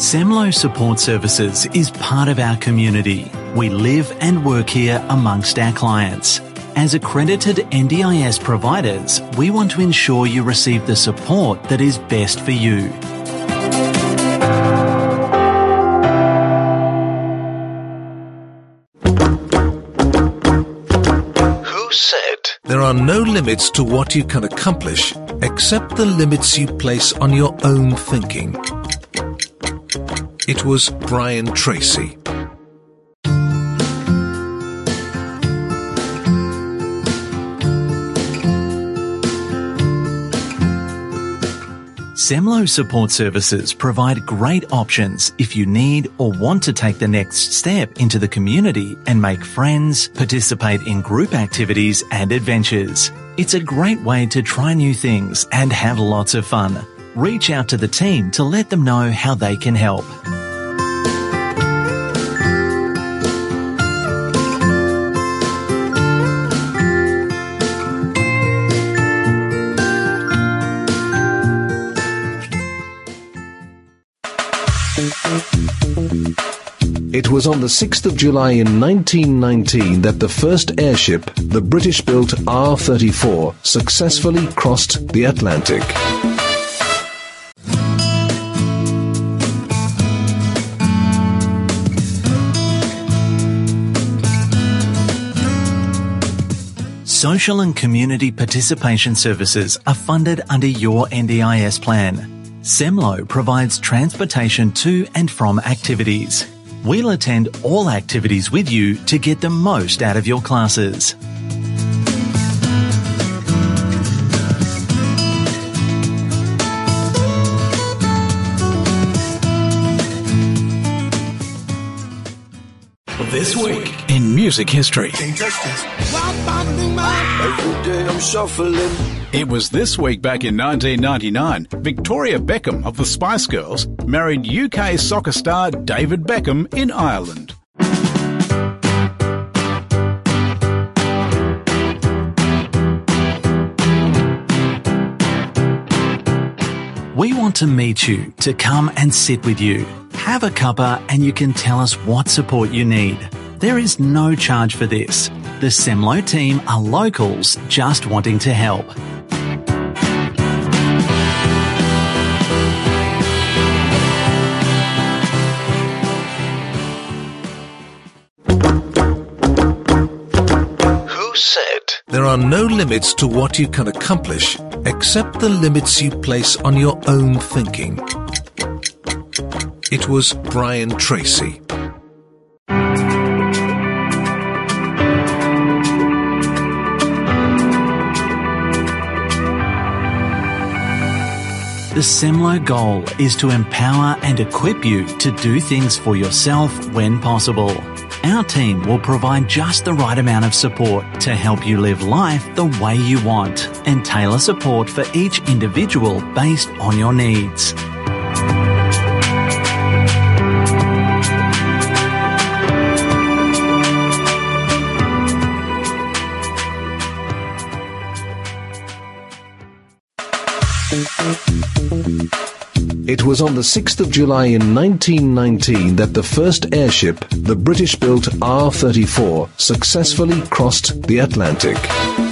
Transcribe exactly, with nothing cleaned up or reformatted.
Semlo Support Services is part of our community. We live and work here amongst our clients. As accredited N D I S providers, we want to ensure you receive the support that is best for you. Who said? There are no limits to what you can accomplish except the limits you place on your own thinking. It was Brian Tracy. Semlo Support Services provide great options if you need or want to take the next step into the community and make friends, participate in group activities and adventures. It's a great way to try new things and have lots of fun. Reach out to the team to let them know how they can help. It was on the sixth of July in nineteen nineteen that the first airship, the British-built R thirty-four, successfully crossed the Atlantic. Social and community participation services are funded under your N D I S plan. Semlo provides transportation to and from activities. We'll attend all activities with you to get the most out of your classes. This week in music history. It was this week back in nineteen ninety-nine, Victoria Beckham of the Spice Girls married U K soccer star David Beckham in Ireland. We want to meet you, to come and sit with you. Have a cuppa and you can tell us what support you need. There is no charge for this. The Semlo team are locals just wanting to help. Who said? There are no limits to what you can accomplish except the limits you place on your own thinking. It was Brian Tracy. The Semlo goal is to empower and equip you to do things for yourself when possible. Our team will provide just the right amount of support to help you live life the way you want and tailor support for each individual based on your needs. It was on the sixth of July in nineteen nineteen that the first airship, the British-built R thirty-four, successfully crossed the Atlantic.